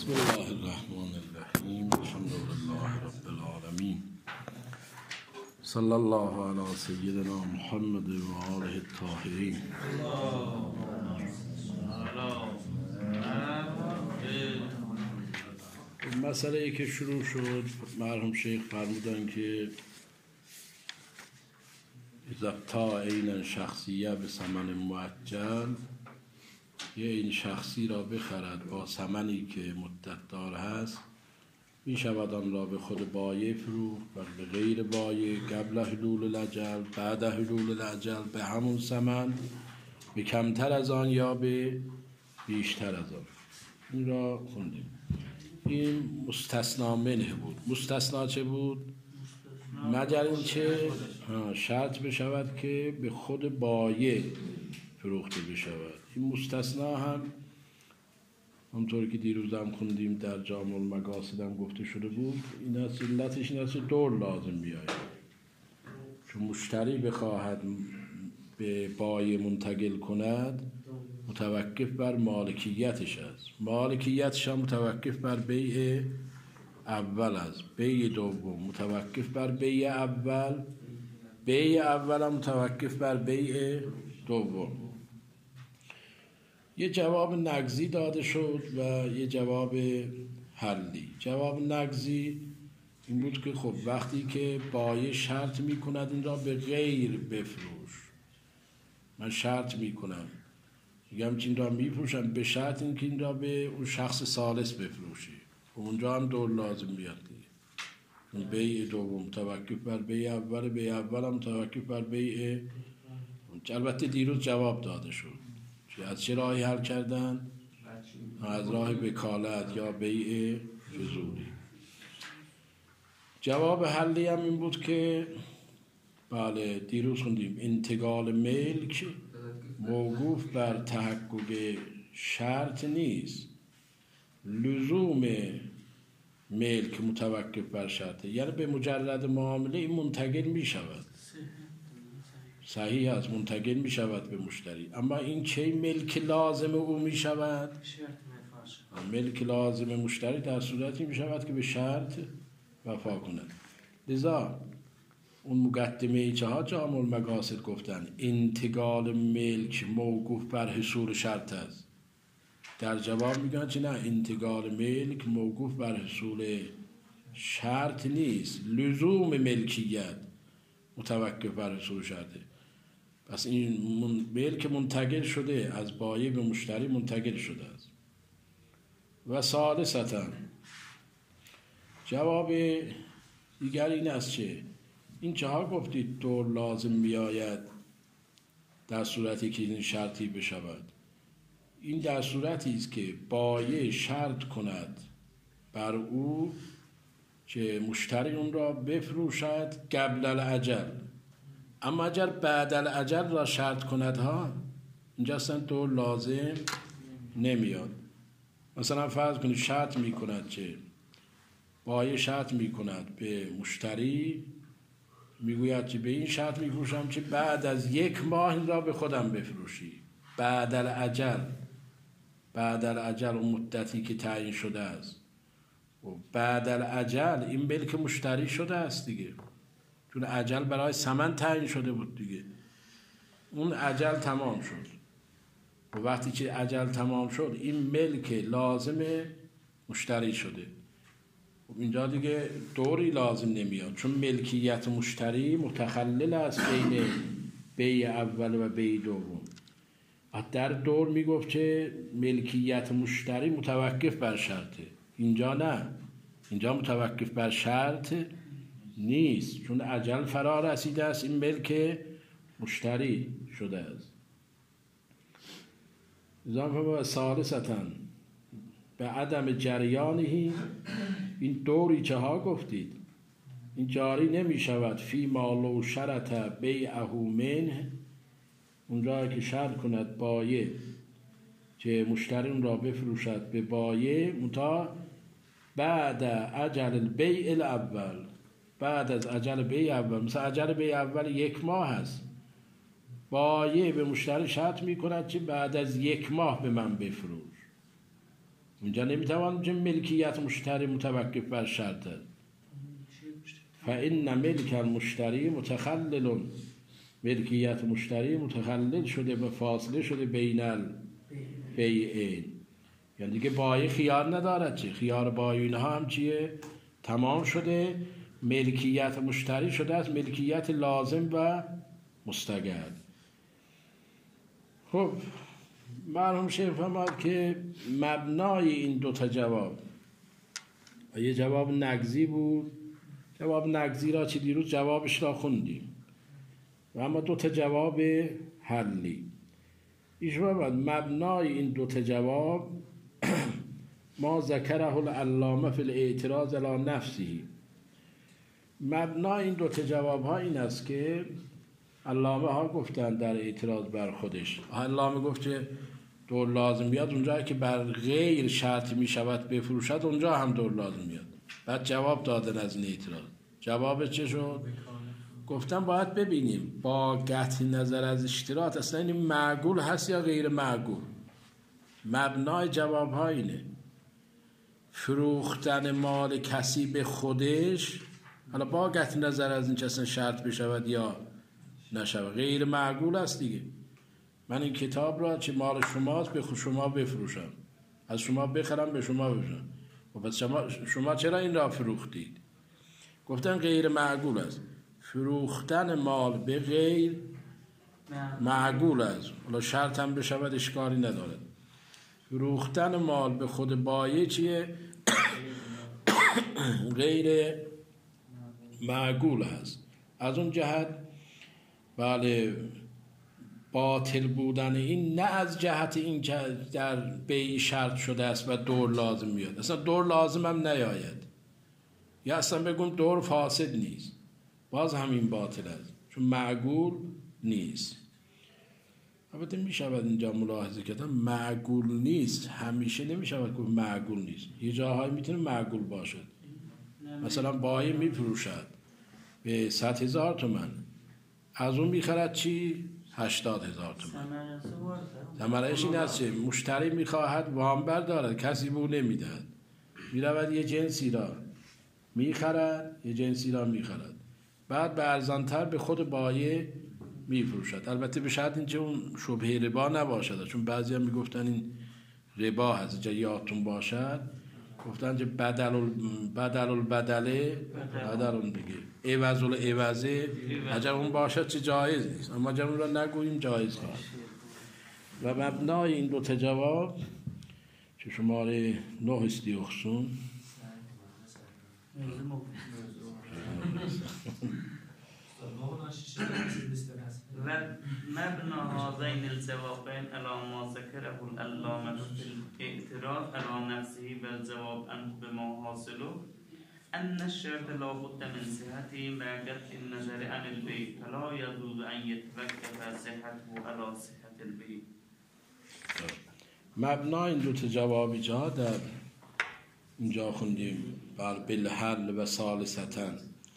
بسم الله الرحمن الرحیم. الحمد لله رب العالمین. صلی الله علی سیدنا محمد و آله الطاهرین. مسئله ای که شروع شد، مرحوم شیخ فرمودن که اذا عین شخصیه به ثمن معجل، یه این شخصی را بخرد با ثمنی که مدت دار هست، می شود آن را به خود بایع فروخت و به غیر بایع قبل حلول الاجل، بعد حلول الاجل به همون ثمن، به کمتر از آن یا به بیشتر از آن. این را خوندیم. این مستثنا منه بود. مستثنا چه بود؟ مگر اینکه شرط بشود که به خود بایع فروخته بشود. این مستثنا هم همونطور که دیروز هم خوندیم در جامع المقاصد هم گفته شده بود، این است علتش این است دور لازم بیاید. چون مشتری بخواهد به بایع منتقل کند، متوقف بر مالکیتش است. مالکیتش هم متوقف بر بیع اول است. بیع دوم متوقف بر بیع اول، بیع اول هم متوقف بر بیع دوم. یه جواب نقضی داده شد و یه جواب حلی. جواب نقضی این بود که خب وقتی که بایع شرط میکند این را به غیر بفروش، من شرط میکنم میگم که این را میفروشم به شرط این که این را به اون شخص ثالث بفروشی، اونجا هم دور لازم بیاد دیگه. بیع دوم متوقف بر بیع اول، بیع اول هم متوقف بر بیع. البته دیروز جواب داده شد از چه راهی حل کردن؟ از راه وکالت یا بیع فضولی. جواب حلی هم این بود که بله دیروز خوندیم انتقال ملک موقوف بر تحقق شرط نیست، لزوم ملک متوقف بر شرطه، یعنی به مجرد معامله این منتقل می شود، صحیح است، منتقل می شود به مشتری. اما این کی ملک لازم او می شود؟ ملک لازم مشتری در صورتی می شود که به شرط وفا کند. لذا اون مقدمه ها جامع المقاصد گفتن انتقال ملک موقوف بر حصول شرط است. در جواب میگن که نه، انتقال ملک موقوف بر حصول شرط نیست، لزوم ملکیت متوقف بر حصول شرطه. پس این ملک منتقل شده، از بایع به مشتری منتقل شده است. و ثالثاً جواب دیگر این است که این چها گفتید دور لازم میآید در صورتی که این شرطی بشود. این در صورتی است که بایع شرط کند بر او که مشتری اون را بفروشد قبل الاجل، اما اگر بعد الاجل را شرط کند اینجا اصلا دور لازم نمیاد. مثلا فرض کنید شرط میکند که بایع شرط میکند به مشتری، میگوید که به این شرط میفروشم که بعد از 1 ماه این را به خودم بفروشی. بعد الاجل، بعد الاجل اون مدتی که تعیین شده است، و بعد الاجل این ملک مشتری شده است دیگه، چون اجل برای ثمن تعیین شده بود دیگه. اون اجل تمام شد و وقتی که اجل تمام شد این ملک لازم مشتری شده. اینجا دیگه دوری لازم نمیاد، چون ملکیت مشتری متخلل است بین بیع اول و بیع دوم. در دور میگفت که ملکیت مشتری متوقف بر شرطه، اینجا نه، اینجا متوقف بر شرط نیست، چون اجل فرا رسیده است، این ملک مشتری شده است. اضافه ثالثاً به عدم جریانه، این دوری که ها گفتید این جاری نمی شود فی ما لو شرط بیعه منه، اونجا که شرط کند بایع که مشتری اون را بفروشد به بایع متا بعد اجل البیع الاول، بعد از اجل بیع اول. مثلا اجل بیع اول 1 ماه هست، بایع به مشتری شرط می کند که بعد از 1 ماه به من بفروش. اینجا نمیتوان که ملکیت مشتری متوقف بر شرط است. فإن ملک المشتری متخلل، ملکیت مشتری متخلل شده به فاصله شده بین البیعین، یعنی دیگه بایع خیار ندارد. چه خیار بایعین ها هم چیه؟ تمام شده. ملکیت مشتری شده است ملکیت لازم و مستقر. خب مرحوم شیخ فرمود که مبنای این دوتا جواب، یه جواب نقضی بود، جواب نقضی را چه دیروز جوابش را خوندیم، و اما دوتا جواب حلی. ایشون فرمود مبنای این دوتا جواب ما ذکره العلامه فی الاعتراض علی نفسه. مبنای این دوتا جواب ها این است که علامه ها گفتن در اعتراض بر خودش، علامه گفت که دور لازم بیاد اونجایی که بر غیر شرط می شود بفروشد اونجا هم دور لازم بیاد. بعد جواب دادن از این اعتراض. جواب چه شد؟ گفتن باید ببینیم با قطع نظر از اشتراط اصلا این معقول هست یا غیر معقول. مبنای جواب ها اینه: فروختن مال کسی به خودش، حالا با قطع نظر از این که اصلا شرط بشود یا نشود، غیر معقول است دیگه. من این کتاب را چه مال شماست به شما بفروشم، از شما بخرم به شما بفروشم، و پس شما چرا این را فروختید؟ گفتن غیر معقول است. فروختن مال به غیر معقول است، حالا شرط هم بشود اشکالی ندارد. فروختن مال به خود بایع چیه؟ غیر معقول است. از اون جهت بله باطل بودن این نه از جهت این که در بیع شرط شده است و دور لازم میاد، اصلا دور لازم هم نیاید، یا اصلا بگم دور فاسد نیست، باز همین باطل است چون معقول نیست. البته می شود اینجا ملاحظه کردن معقول نیست همیشه نمی شود که معقول نیست، یه جاهایی میتونه معقول باشد. مثلا بایع میفروشد به 100,000 تومان، از اون میخرد چی؟ 80,000 تومان. ثمره‌اش این است که مشتری میخواهد وام بردارد، کسی به او نمیدهد، میرود یه جنسی را میخرد، یه جنسی را میخرد، بعد به ارزانتر به خود بایع میفروشد. البته به شرط اینکه اون شبهه ربا نباشد، چون بعضی هم میگفتن این ربا هست، جا یادتون باشد گفتن که بدل البدله بدل دیگه عوض العوضه، اگر اون باشد چه جایز نیست، اما اگر اون را نگوییم جایز خواهد. و مبنای این دو تا جواب که شماره 9 استی اخصون و مبنا هذین الجوابین علی ما ذکره العلامة فی الاعتراض علی نفسه بالجواب عنه بما حاصله ان الشرط لا بد من صحته مع قطع النظر عن البیع فلا يجوز ان يتوقف صحته علی صحة البیع. مبنا این دو تا جوابی جا در اینجا خوندیم بر بالحل و ثالثتن،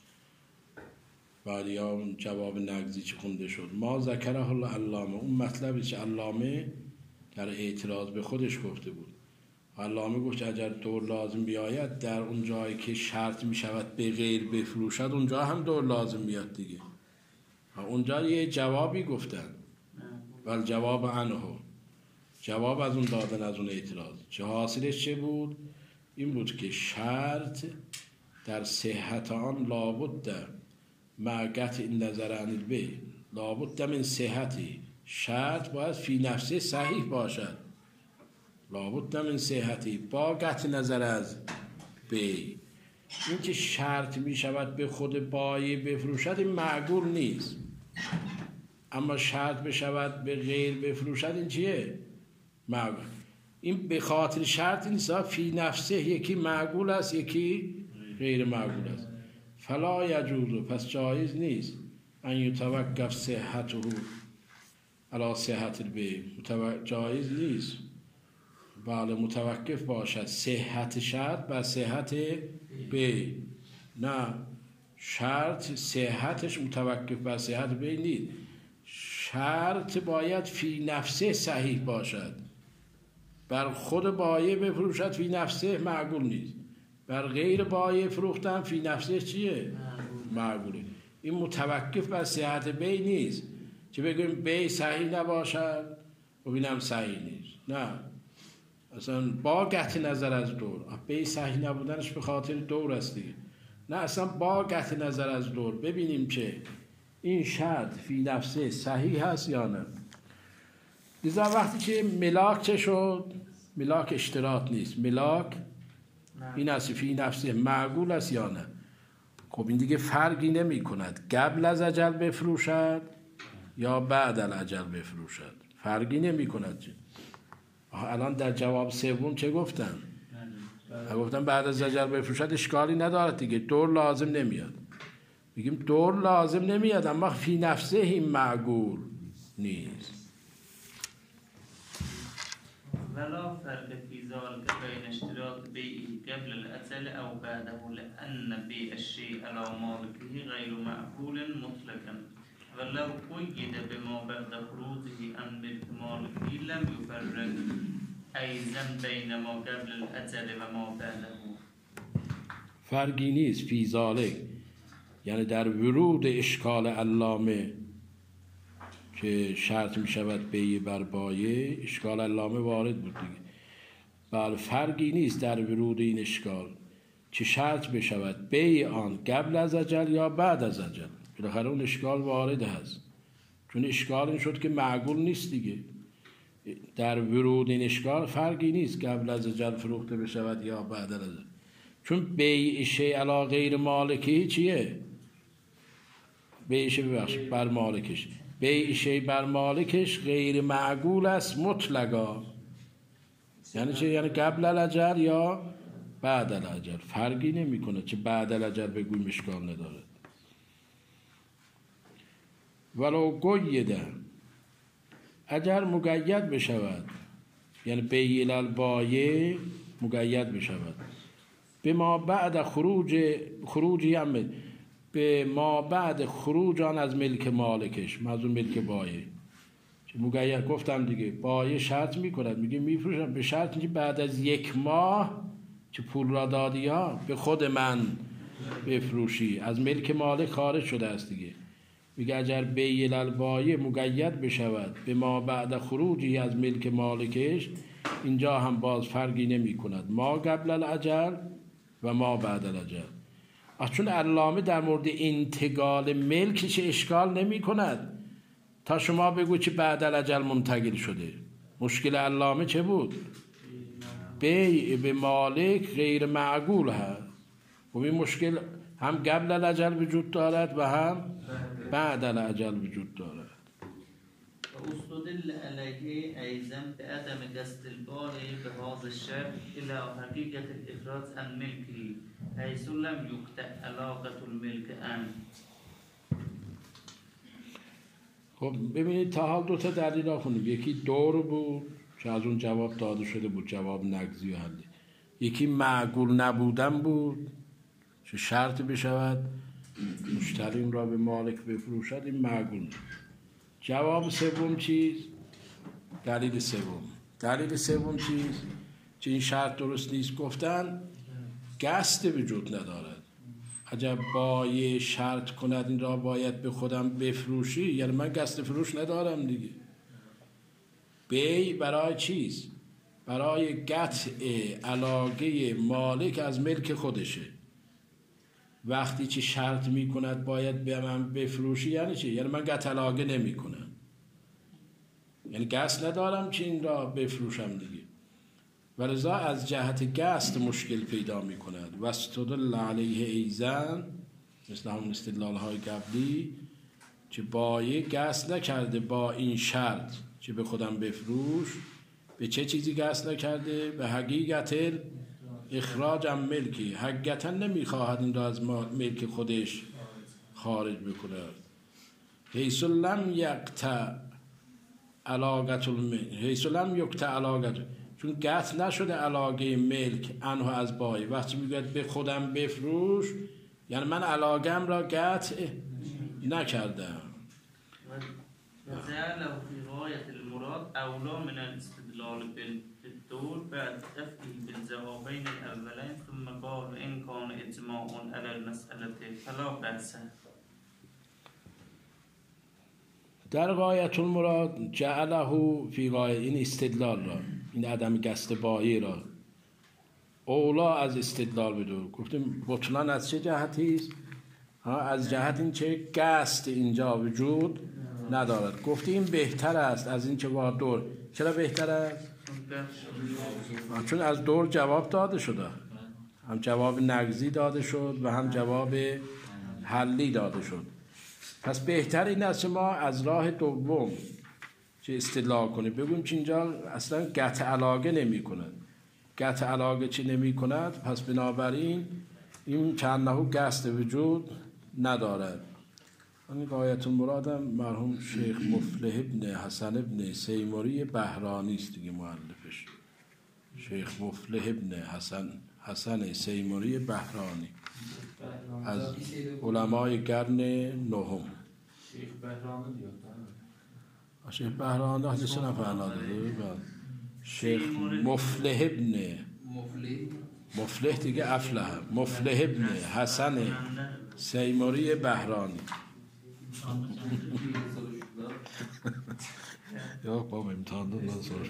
بعد یا اون جواب نقضی چه خونده شد ما ذکره العلامه، اون مطلبی که علامه در اعتراض به خودش گفته بود. علامه گفت اگر دور لازم بیاید در اون جایی که شرط می شود به غیر بفروشد اونجا هم دور لازم بیاد دیگه. اونجا یه جوابی گفتن ولی جواب عنه، جواب از اون دادن از اون اعتراض، چه حاصلش چه بود؟ این بود که شرط در صحت آن لابد مع قطع این نظر عن البیع، لابد من صحتی، شرط باید فی نفسه صحیح باشد، لابد من صحتی با قطع نظر از بیع. این که شرط می شود به خود بایع بفروشد این معقول نیست، اما شرط بشود به غیر بفروشد این چیه؟ معقول. این به خاطر شرط نیست، فی نفسه یکی معقول است یکی غیر معقول است. فلا یجوز، پس جایز نیست ان یتوقف صحته علی صحت البیع، جایز نیست بله متوقف باشد صحت شرط بر صحت بیع، نه شرط صحتش متوقف بر صحت بیع نیست، شرط باید فی نفسه صحیح باشد. بر خود بایع بفروشد فی نفسه معقول نیست، بر غیر بایع فروختن فی نفسه چیه؟ معقوله. این متوقف بر صحت بیع نیست که بگیم بیع صحیح نباشد و بینم صحیح نیست. نه، اصلا با قطع نظر از دور بیع صحیح نبودنش به خاطر دور است دیگه. نه، اصلا با قطع نظر از دور ببینیم که این شرط فی نفسه صحیح هست یا نه. لذا وقتی که ملاک چه شد؟ ملاک اشتراط نیست، ملاک این است فی نفسه معقول است یا نه. خب این دیگه فرقی نمی کند قبل از اجل بفروشد یا بعد از اجل بفروشد، فرقی نمی کند. الان در جواب سوم چه گفتن؟ گفتن بعد از اجل بفروشد اشکالی ندارد دیگه، دور لازم نمیاد. میگیم دور لازم نمیاد اما فی نفسه این معقول نیست. ولا فرق في ذلك بين اشتراط بيعه قبل الأجل أو بعده لأن بيع الشيء على مالكه غير معقول مطلقا ولو قيد بما بعد خروجه عن ملك مالكه لم يفرق أيضا بين ما قبل الأجل وما بعده. فرقی نیست فی ذلک، یعنی در ورود اشکال علامه که شرط می شود بیع بر بایع، اشکال علامه وارد بود دیگه. بله، فرقی نیست در ورود این اشکال که شرط بشود بیع آن قبل از اجل یا بعد از اجل، بالاخره اون اشکال وارد هست. چون اشکال این شد که معقول نیست دیگه. در ورود این اشکال فرقی نیست قبل از اجل فروخته بشود یا بعد از اجل، چون بیع شیء علی غیر مالکی چیه؟ بیع شیء بر مالکش، بیع شیء بر مالکش غیر معقول است مطلقا. یعنی چه؟ یعنی قبل الاجل یا بعد الاجل، فرقی نمیکنه چه بعد الاجل بگویم اشکال نداره. ولو قید، اگر مقید بشود، یعنی بیع البایع مقید بشود به ما بعد خروجی هم به ما بعد خروج آن از ملک مالکش، منظور ملک بایع. مقید گفتم دیگه، بایع شرط میکند میگه میفروشم به شرط که بعد از 1 ماه که پول را دادی ها به خود من بفروشی، از ملک مالک خارج شده است دیگه. میگه اگر بیع البایع مقید بشود به ما بعد خروجی از ملک مالکش، اینجا هم باز فرقی نمی کند ما قبل الاجل و ما بعد الاجل. چون علامه در مورد انتقال ملکش اشکال نمی کند تا شما بگو که بعد الاجل منتقل شده. مشکل علامه چه بود؟ بیع به مالک غیر معقول هست و این مشکل هم قبل الاجل وجود دارد و هم بعد الاجل وجود دارد. واستدل عليه أيضا بعدم قصد البائع بهذا الشرط إلى حقيقة الإخراج عن ملكه حيث لم يقطع علاقة الملك عنه. خب ببینید تا حال 2 تا دلیل آخونیم. یکی دور بود که از اون جواب داده شده بود، جواب نقضی و حلی. یکی معقول نبودن بود که شرط بشود مشتری اون را به مالک بفروشد، این معقول نیست. جواب سوم چیز؟ دلیل سوم چیز؟ که این شرط درست نیست. گفتن قصد وجود ندارد. اگر بایع شرط کند این را باید به خودم بفروشی، یعنی من قصد فروش ندارم دیگه. بیع برای چیز؟ برای قطع علاقه مالک از ملک خودشه. وقتی که شرط می کند باید به من بفروشی یعنی چی؟ یعنی من قطع علاقه نمی کنم، یعنی قصد ندارم که این را بفروشم دیگه. ولذا از جهت قصد مشکل پیدا می کند. و استدل علیه ایزن، مثل همون استدلال های قبلی که بایع قصد نکرده با این شرط که به خودم بفروش. به چه چیزی قصد نکرده؟ به حقیقت اخراج هم ملکی، حقیقتا نمیخواهد این را از ملک خودش خارج بکند. حیث لم یقطع علاقت، چون قطع نشده علاقه ملک انها از بایع. وقتی میگوید به خودم بفروش یعنی من علاقم را قطع نکردم. وجعله في غاية المراد أولى من الاستدلال بالدور الدور بعد دفعه بالجوابين الأولين ثم قال إن كان إجماع على المسألة فلا بأس. در غایت المراد جعله فی غایت، این استدلال را، این عدم قصد بایه را اولا از استدلال بدور. گفتیم بطلان از چه جهتی است؟ از جهت این چه قصد اینجا وجود ندارد. گفتیم بهتر است از این چه با دور. چرا بهتر است؟ چون از دور جواب داده شده، هم جواب نقضی داده شد و هم جواب حلی داده شد. پس بهتر این است ما از راه دوم چه استدلال کنیم، بگویم که اینجا اصلا قطع علاقه نمی کند. قطع علاقه چی نمی کند، پس بنابراین این چندهو قصد وجود ندارد. این غایت المرادم مرحوم شیخ مفلح ابن حسن ابن سیموری بهرانی است دیگه، مؤلفش شیخ مفلح ابن حسن سیموری بهرانی از علمای قرن نهم. شیخ بهرانی دیگه، شیخ بهرانی حدیث نفرناده شیخ مفلح ابن مفلح دیگه افلح، مفلح ابن حسن سیموری بهرانی. یا بابا امتحان دادن سرش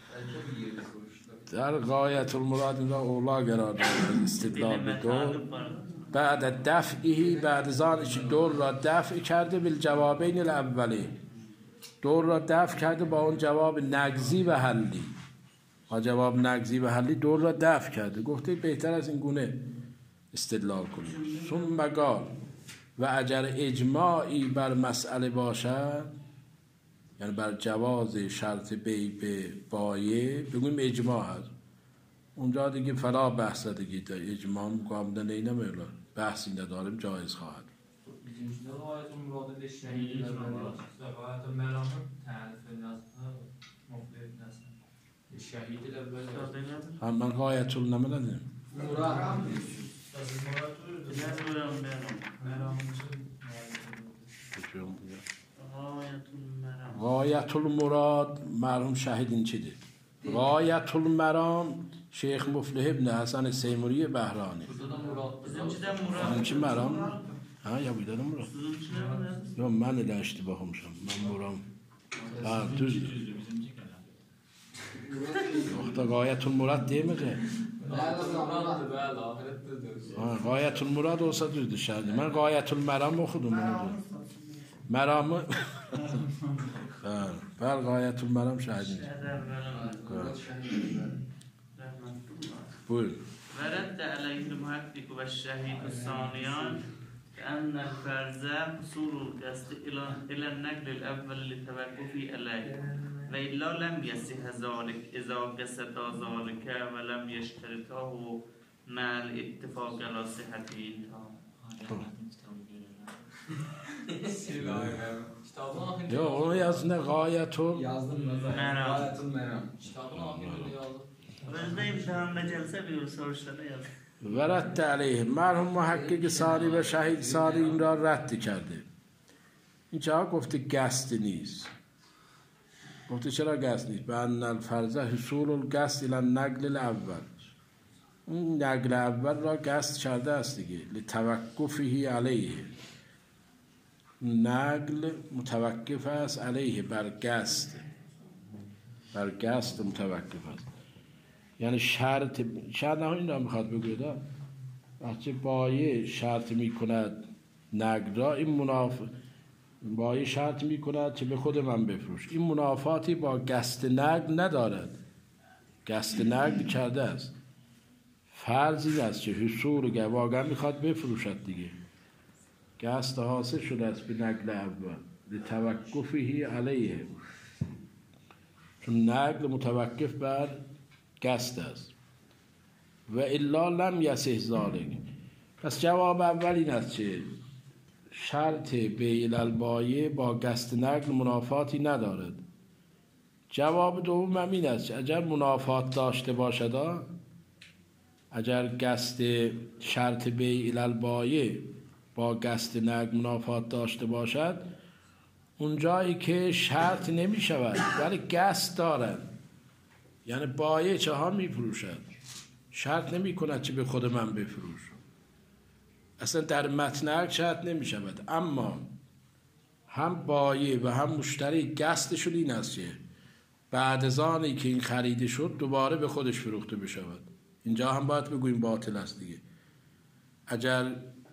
در غایت المراد این را اولا قرار داد استدلال به دور بعد دفعی، بعد زانش دور را دفع کرده بالجوابین الاولی، دور را دفع کرده با اون جواب نقضی و حلی، با جواب نقضی و حلی دور را دفع کرده. گفته بهتر از این گونه استدلال کنیم. ثم قال و اگر اجماعی بر مسئله باشد، یعنی بر جواز شرط بی به بایه بگویم اجماع هست، اونجا دیگه فلا بحث دیگه تا اجماع مقابل نینا میلا بحثی نداریم، جایز خواهد. bizimkiler غایت المراد شهید غایت المرام تعریف مفلح نسن شهید الاول هم من غایت المرام ندیم غایت المراد مرحوم شهید این چی دید؟ غایت المرام شیخ مفلح ابن حسن سیموری بهرانی. این چی مرام؟ ها یا بیدارم مرام؟ یا من اشتباه هم شم، من مرام دوز وقتا غایت المراد دیمه غایت المراد اوسا دوز شهید. من غایت المرام خودم مرام بل غایت المرام شهید بول ورد عليه المحقق والشهيد الثانيان أن الفرز حصول القصد إلى النقل الأول للتوقف عليه وإلا لم يصح ذلك إذا قصد ذلك ولم يشترطه مع الاتفاق على صحته. یا اون yazın غایت ورد علیه مرحوم محقق ساری و شهید ساری این را رد کرده. اینجا گفته قصد نیست. گفته چرا قصد نیست؟ به ان الفرض حصول القصد الى النقل الاول، اون نقل اول را قصد کرده است دیگه، لتوقفه علیه، نقل متوقف است علیه بر قصد، بر قصد متوقف است. یعنی شرط این را میخواد بگوید وقتی بایه شرط میکند نقل را، این بایه شرط میکند که به خود من بفروش، این منافاتی با قصد نقل ندارد، قصد نقل کرده است، فرضی است که حصول واقعا میخواد بفروشد دیگه، قصد حاصل شده است به نقل اول لتوقفه علیه، چون نقل متوقف بر قصد است. و الا لم یصح ذلک، پس جواب اول این است که شرط بیع البایع با قصد نقل منافاتی ندارد. جواب دوم هم این است که اگر منافات داشته باشد، اگر قصد شرط بیع البایع با قصد نقل منافات داشته باشد، اون جایی که شرط نمی شود ولی قصد دارد، یعنی بایع چه ها میفروشد، شرط نمی کند که به خود من بفروش. اصلا در متن عقد شرط نمی شود. اما هم بایع و هم مشتری قصدشون این است که بعد از آنی که این خریده شد دوباره به خودش فروخته بشود. اینجا هم باید بگوییم باطل است دیگه. اگر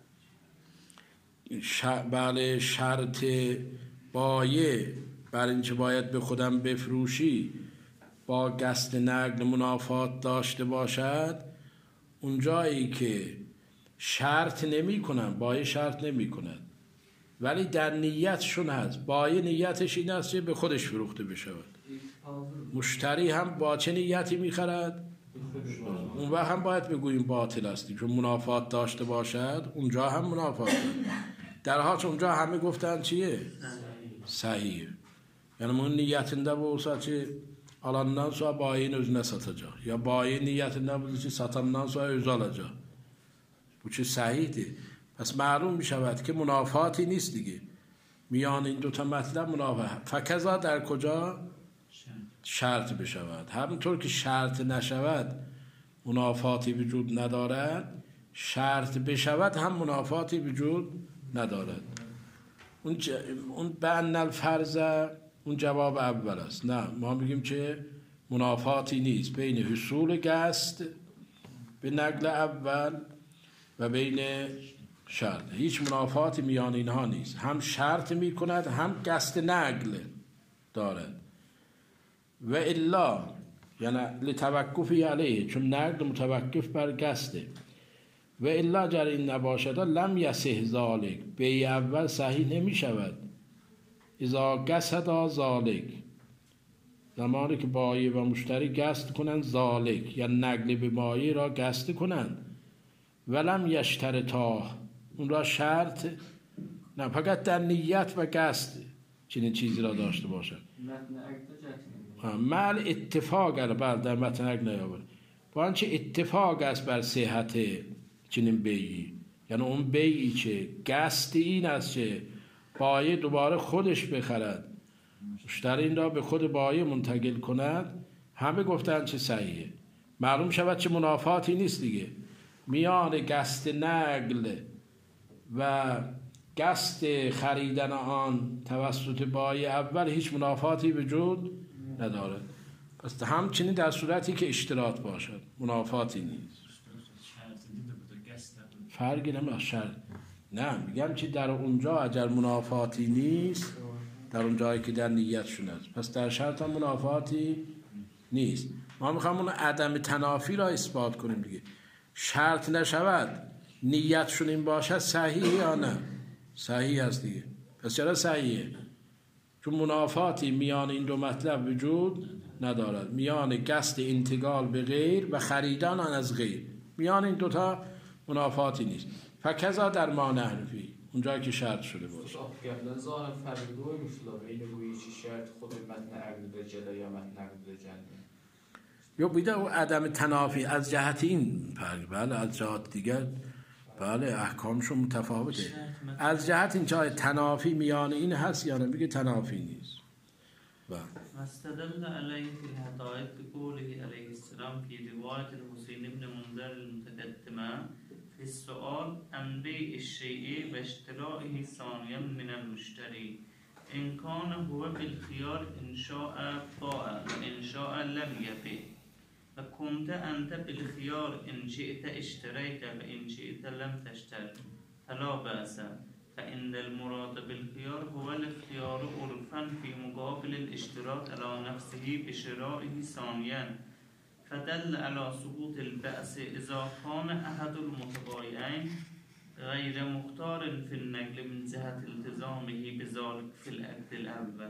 بله شرط بایع بر اینکه باید به خودم بفروشی با قصد نقل منافات داشته باشد، اونجایی که شرط نمی کنن، بایع شرط نمی کند ولی در نیتشون هست، بایع نیتش این است که به خودش فروخته بشود، مشتری هم با چه نیتی میخرد، اون وقت هم باید بگوییم باطل است چون منافات داشته باشد. اونجا هم منافات داشت، در حال اونجا همه گفتن چیه؟ صحیح. Yani bunun niyetinde bu olsa ki alandan sonra bayiğin özüne satacak. Ya bayiğin niyetinde bu ki satandan sonra özü alacak. Bu ki sahihdir. Pes معلوم می شود که منافاتی نیست دیگه. میان این دوتا مطلب منافات. فکذا در کجا؟ شرط بشود. همونطور که شرط نشود منافاتی وجود ندارد، شرط بشود هم منافاتی وجود ندارد. اون بأن الفرض اون جواب اول است. نه، ما میگیم که منافاتی نیست بین حصول قصد به نقل اول و بین شرط. هیچ منافاتی میان اینها نیست. هم شرط میکند هم قصد نقل دارد. و الا یعنی لتوقفی علیه، چون نقل متوقف بر قصده. و الا گر این نباشد لم یصح ذالک، بیع اول صحیح نمی شود. اذا قصد ذالک، زمانی که بایع و مشتری قصد کنند ذالک یا نقل به بایع را قصد کنند، ولم یشترطا، اون را شرط نه، فقط در نیت و قصد چنین چیزی را داشته باشد. مال اتفاق بر در متن عقد نیاورد، با آنچه اتفاق است بر صحت چنین بیعی، یعنی اون بیعی که قصد این است که بایع دوباره خودش بخرد، مشتری این را به خود بایع منتقل کند، همه گفتن چه صحیحه. معلوم شود چه منافاتی نیست دیگه میان قصد نقل و قصد خریدن آن توسط بایع اول، هیچ منافاتی وجود ندارد. پس همچنین در صورتی که اشتراط باشد منافاتی نیست. فرقی نمیشه شرط. نه، میگم که در اونجا اگر منافاتی نیست، در اون جایی که در نیتشون است، پس در شرط هم منافاتی نیست. ما میخوام اون عدم تنافی را اثبات کنیم دیگه. شرط نشود نیتشون این باشد صحیح یا نه؟ صحیح است دیگه. پس چرا صحیحه؟ چون منافاتی میان این دو مطلب وجود ندارد، میان قصد انتقال به غیر و خریدن آن از غیر، میان این دوتا منافاتی نیست. فکذا در ما نحرفی، اونجایی که شرط شده باشه. قبلا ظاهر فرق دوی مثلا بین گویی چی شرط خود متن عقد جدا یا متن عقد جدا یا بیده او عدم تنافی از جهت این فرق، بله از جهت دیگر بله احکامشون متفاوته. از جهت این جای تنافی میان این هست یا نمیگه تنافی نیست. واستدل عليه في الحقائق بقوله عليه السلام في رواية الحسين بن منذر المتقدمة في السؤال عن بيع الشيء واشترائه ثانيا من المشتري إن كان هو بالخيار إن شاء باع وإن شاء لم يبيع فكنت أنت بالخيار إن شئت اشتريت وإن شئت لم تشتر فلا بأس، فإن المراد بالخيار هو الاختيار عرفا في مقابل الاشتراط على نفسه بشرائه ثانيا، فدل على سقوط البأس إذا كان أحد المتبايعين غير مختار في النقل من جهة التزامه بذلك في العقد الأول.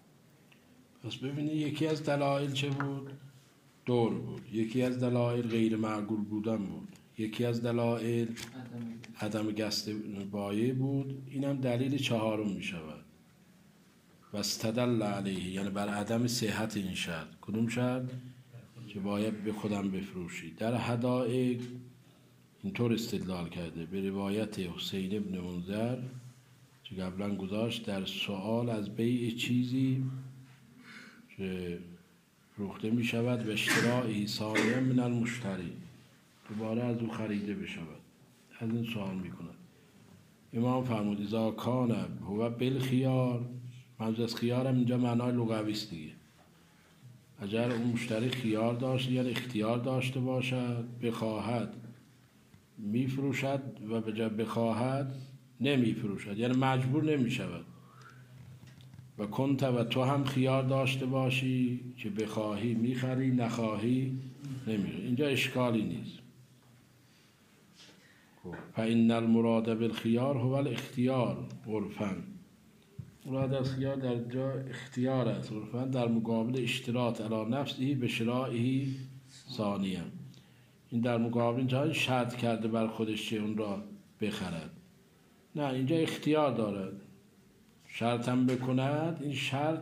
پس ببینید یکی از دلایل چه بود؟ دور بود. یکی از دلایل غیر معقول بودن بود. یکی از دلایل عدم قصد بایع بود. اینم دلیل چهارم می شود. و استدل علیه، یعنی بر عدم صحت این شرط. کدوم شرط؟ که باید به خودم بفروشی. در حدائق اینطور استدلال کرده به روایت حسین ابن منذر که قبلا گذاشت در سؤال از بیع چیزی که فروخته می شود و اشتراعی ثانیا من المشتری، دوباره از او خریده بشود. از این سوال می کند. امام فرمود اذا کان هو بالخیار، منظور از خیارم اینجا معنای لغوی است دیگه. اگر اون مشتری خیار داشت یعنی اختیار داشته باشد، بخواهد می فروشد و به جای بخواهد نمی فروشد، یعنی مجبور نمی شود. و کنت و تو هم خیار داشته باشی که بخواهی می خری، نخواهی نمی خری. اینجا اشکالی نیست. فإن المراد بالخيار هو الاختیار عرفاً، مراد از خیار در جا اختیار است عرفاً، در مقابل اشتراط علی نفسه به شرائه ثانیاً. این در مقابل اینجا شرط کرده بر خودش که اون را بخرد. نه، اینجا اختیار دارد، شرطم بکند. این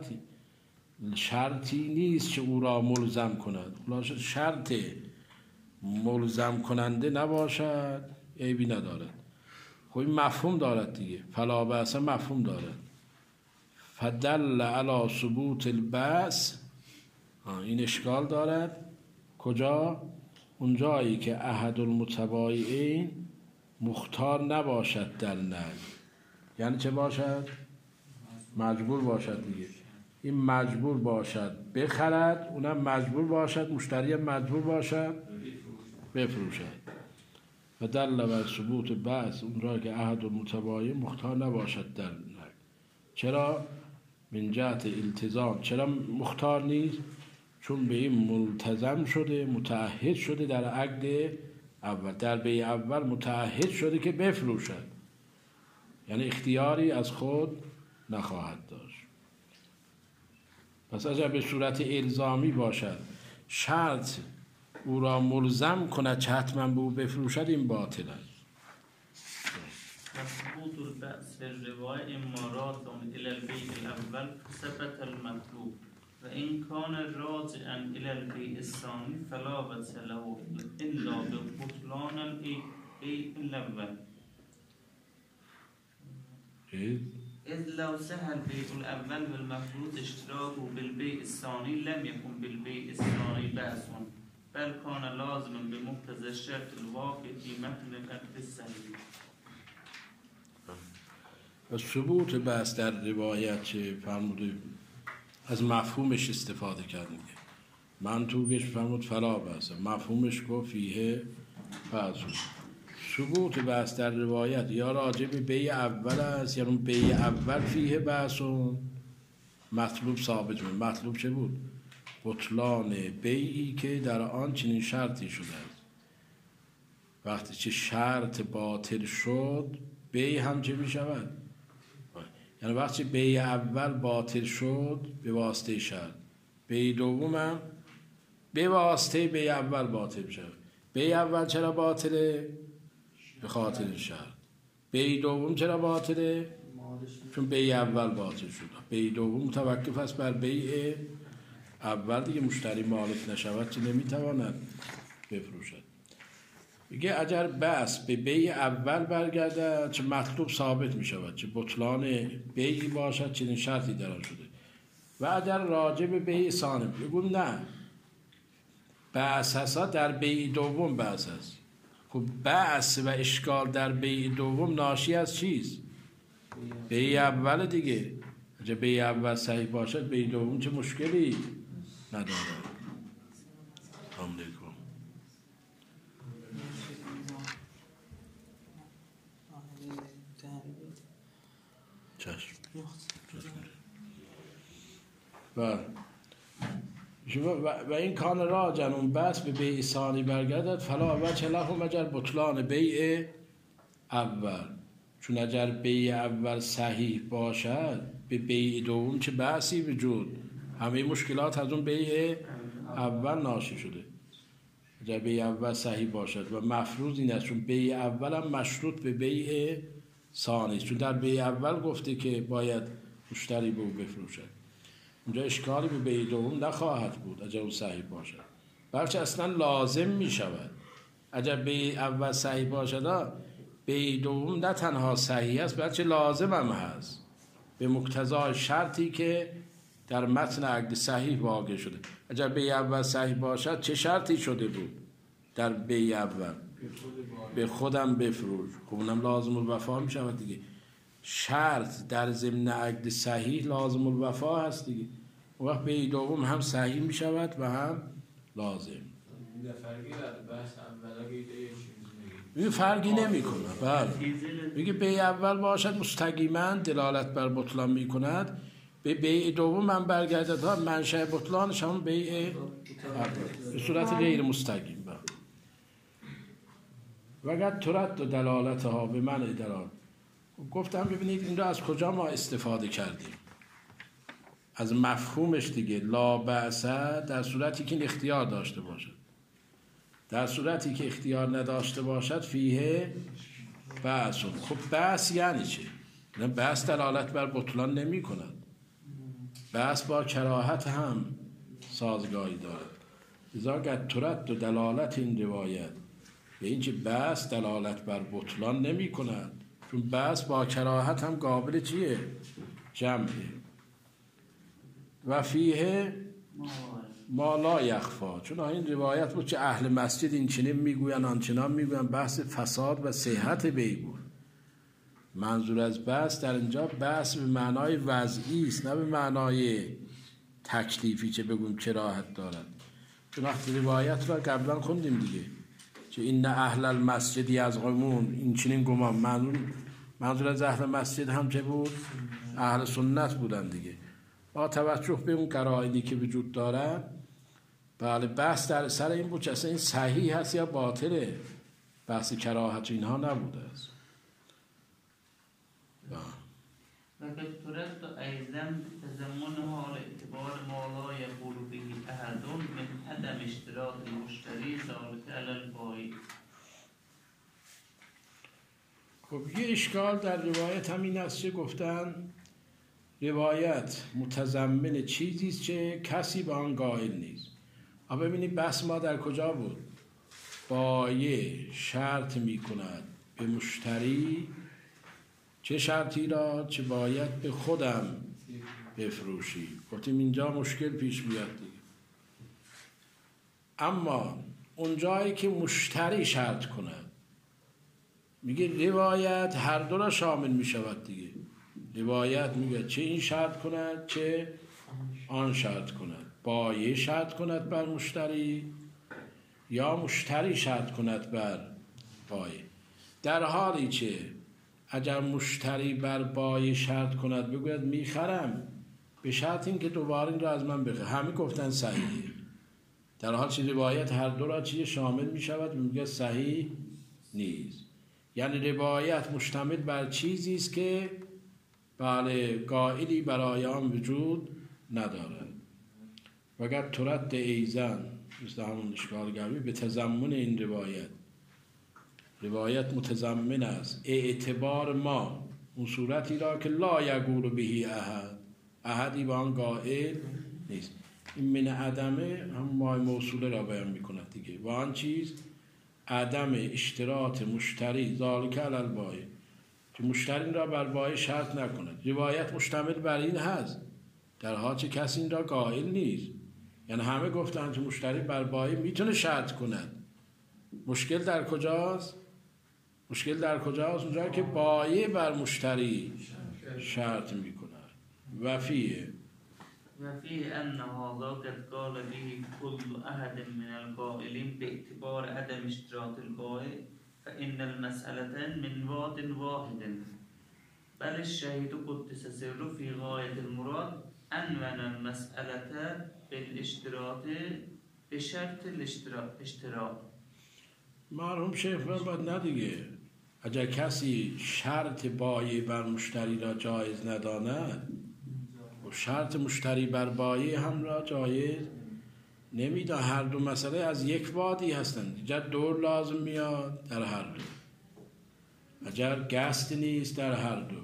شرطی نیست که او را ملزم کند. خلاصه شرط ملزم کننده نباشد عیبی ندارد. خب این مفهوم دارد دیگه، فلا بأس مفهوم دارد. فدل علی ثبوت البأس، این اشکال دارد. کجا؟ اون جایی که احد المتبایعین مختار نباشد در نهی. یعنی چه باشد؟ مجبور باشد دیگه. این مجبور باشد بخرد، اونم مجبور باشد، مشتری مجبور باشد بفروشد. و دل بر ثبوت بأس، اون جایی که احد المتبایعین مختار نباشد در نهی. چرا؟ من جهت التزام. چرا مختار نیست؟ چون به این ملتزم شده، متعهد شده در عقد اول، در بیع اول متعهد شده که بفروشد، یعنی اختیاری از خود نخواهد داشت. پس اگر به صورت الزامی باشد، شرط او را ملزم کند که حتما به او بفروشد، این باطل است. ثبوت البأس في الرواية إمارات إلى البيع الأول ثبت المطلوب وإن كان راجعا إلى البيع الثاني فلا بأس له إلا ببطلان البيع الأول إذ لو سهى البيع الأول بالمفروض اشتراكه بالبيع الثاني لم يكن بالبيع الثاني بأس بل كان لازما بمقتضى الشرط الواقع في متن العقد الصحيح. و ثبوت بحث در روایت چه فرموده، از مفهومش استفاده کردیم. منطوقش فرمود فلا بحث، مفهومش گفت فیه بحث. ثبوت بحث در روایت یا راجع به بیع اول است، یا اون بیع اول فیه بحث و مطلوب ثابت بود. مطلوب چه بود؟ بطلان بیعی که در آن چنین شرطی شده است. وقتی که شرط باطل شد، بیع هم چه می شود؟ یعنی وقتی بیع اول باطل شد به واسطه شرط، بیع دوم هم به واسطه بیع اول باطل شد. بیع اول چرا باطله؟ به خاطر شرط. بیع دوم چرا باطله؟ چون بیع اول باطل شد. بیع دوم متوقف است بر بیع اول دیگه. مشتری مالک نشود که نمیتواند بفروشد. میگه اگر بس به بیع اول برگرده چه مطلوب ثابت می شود، چه بطلان بیعی باشد چنین شرطی در آن شده. و اگر راجع به بیع ثانی بگویم نه، بحث هست در بیع دوم بحث هست. خب بحث و اشکال در بیع دوم ناشی از چیست؟ بیع اول دیگه. اگر بیع اول صحیح باشد بیع دوم چه مشکلی نداره. السلام علیکم. و این کان راجن اون بس به بیع ثانی برگردد فلا وجه له مگر بطلان بیع اول. چون اگر بیع اول صحیح باشد به بیع دوم چه بحثی وجود؟ همه مشکلات از اون بیع اول ناشی شده. اگر بیع اول صحیح باشد و مفروض این است، چون بیع اول هم مشروط به بیع ثانی، چون در بیع اول گفته که باید مشتری به او بفروشد. اونجا اشکالی به بیع دوم نخواهد بود اگر اون صحیح باشد، بلکه اصلا لازم می شود. اگر بیع اول صحیح باشد بیع دوم نه تنها صحیح است بلکه لازم هم هست، به مقتضای شرطی که در متن عقد صحیح واقع شده. اگر بیع اول صحیح باشد چه شرطی شده بود در بیع اول؟ به خودم بفروش. خب اونم لازم الوفا می شود دیگه. شرط در ضمن عقد صحیح لازم الوفا هست دیگه. اون وقت بیع دوم هم صحیح می شود و هم لازم. این فرقی نمی کنه. بله میگه بیع اول باشد مستقیما دلالت بر بطلان می کند، به بیع دوم من برگردد ها منشأ بطلانش هم بیع اول به صورت غیر مستقیم. وقت ترد و دلالت ها به من ادرار. گفتم ببینید این را از کجا ما استفاده کردیم؟ از مفهومش دیگه. لا بأس در صورتی که اختیار داشته باشد. در صورتی که اختیار نداشته باشد فیه بأس. خب بأس یعنی چه؟ بأس دلالت بر بطلان نمی کند. بأس با کراهت هم سازگاری دارد. لذا قد ترد و دلالت این روایت به اینکه بأس دلالت بر بطلان نمی کند، چون بأس با کراهت هم قابل چیه؟ جمعه. و فیه ما لا یخفا. چون این روایت بود که اهل مسجد این چنین میگوین آنچنان میگوین، بحث فساد و صحت بی بود. منظور از بحث در اینجا بحث به معنای وضعی است، نه به معنای تکلیفی که بگویم کراهت دارد. چون وقتی روایت را قبلا خوندیم دیگه که این اهل المسجدی از قومون این چنین گمان، منظور از اهل مسجد هم چه بود؟ اهل سنت بودن دیگه. با توجه به اون قرائنی که وجود داره، بله بحث در سر این بود که اصلا این صحیح هست یا باطله. بحث کراهت اینها نبوده است. وقد ترد أيضا تزمنها لاعتبار ما لا يقول به أحد من عدم اشتراط المشتري ذلك على البائع. خب یه اشکال در روایت همین است که گفتن روایت متضمن چیزی است که کسی به آن قائل نیست. اما ببینید بحث ما در کجا بود؟ بایع شرط می کند به مشتری چه شرطی را؟ چه باید به خودم بفروشی. گفتیم اینجا مشکل پیش میاد دیگه. اما اون جایی که مشتری شرط کند، میگه روایت هر دو را شامل میشود دیگه. روایت میگه چه این شرط کند چه آن شرط کند. بایع شرط کند بر مشتری یا مشتری شرط کند بر بایع. در حالی که اگر مشتری بر بایع شرط کند بگوید میخرم به شرط این که دوباره این را از من بخره، همه گفتن صحیحه. در حالی که روایت هر دو را چیه شامل میشود و میگه صحیح نیست. یعنی روایت مشتمل بر چیزی است که بله قائلی برای آن وجود ندارد. وقت ترد ایزن مثل همون اشکالگری به تضمن این روایت متضمن است اعتبار ما اون صورتی را که لا یقول به احدی با آن قائل نیست. این من عدمه هم ما موصوله را بیان میکند دیگه. و آن چیز عدم اشتراط مشتری ذالک علی البایع، که مشتری را بر بایع شرط نکند. روایت مشتمل بر این هست در حالی که کسی این را قائل نیست. یعنی همه گفتن که مشتری بر بایع میتونه شرط کند. مشکل در کجاست؟ اونجایی که بایع بر مشتری شرط میکند. و فیه أن هذا قد قال به كل أحد من القائلين باعتبار عدم اشتراط البائع فإن المسألة من واد واحد بل الشهيد قدس سره في غاية المراد أنون المسألة بالاشتراط بشرط الاشتراط. مرحوم شیخ فرمود نه دیگه. اگر کسی شرط بایع بر مشتری را جایز نداند و شرط مشتری بر بایع هم را جایز نمیدان. هر دو مسئله از یک وادی هستند. اگر دور لازم میاد در هر دو، اگر قصد نیست در هر دو.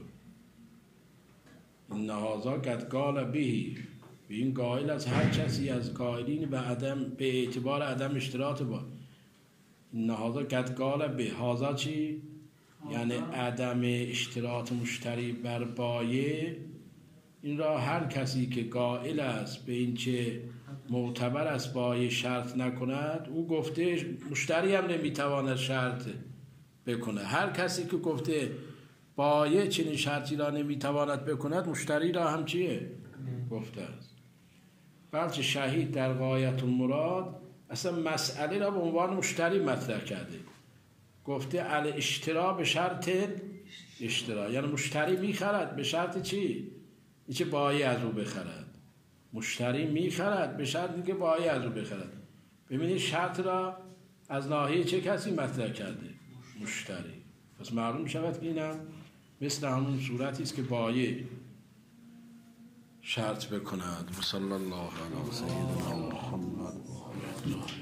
این هذا قد قال به این قائل از هر کسی از قائلین به اعتبار عدم اشتراط با این هذا قد قال به هذا چی؟ یعنی عدم اشتراط مشتری بر بایع این را هر کسی که قائل است به این چه معتبر است بایع شرط نکند، او گفته مشتری هم نمیتواند شرط بکنه. هر کسی که گفته بایع چنین شرطی را نمیتواند بکند، مشتری را هم چیه؟ گفته است. بلکه شهید در غایت المراد اصلا مسئله را به عنوان مشتری مطرح کرده، گفته الاشترا به شرط اشترا، یعنی مشتری میخرد به شرط چی؟ اینکه بایع از او بخرد. مشتری میخرد به شرطی که بایع از او بخرد. ببینید شرط را از ناحیه چه کسی مطرح کرده؟ مشتری. پس معلوم شود که اینم مثل همون صورتی است که بایع شرط بکند. و صلی الله علی سیدنا محمد.